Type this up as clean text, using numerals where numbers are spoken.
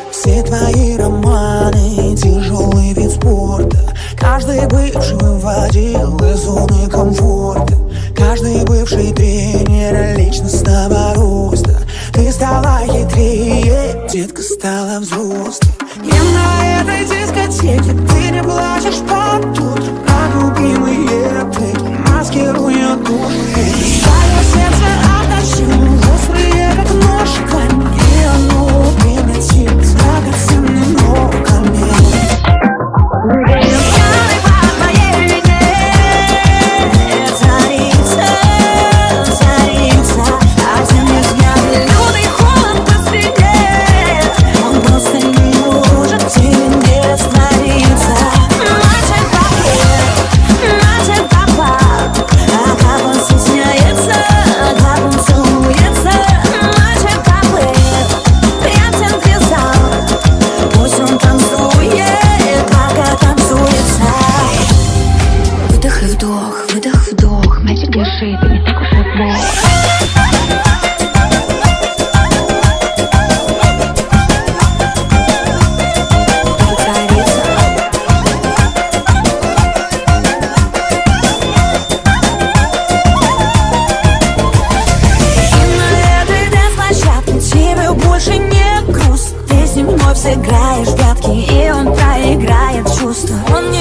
Все твои романы, тяжелый вид спорта. Каждый бывший выводил из зоны комфорта. Каждый бывший тренер личностного роста. Ты стала хитрее, детка стала взрослой. И на этой дискотеке ты не плачешь потом, а любимые треки маскируют душу. Твое сердце отточил, острые как нож камень, и оно превратит драгоценными ногами. Выдох-вдох, мальчик держи, ты не так уж и плох. Сыграешь в прятки, и он проиграет чувства. Он не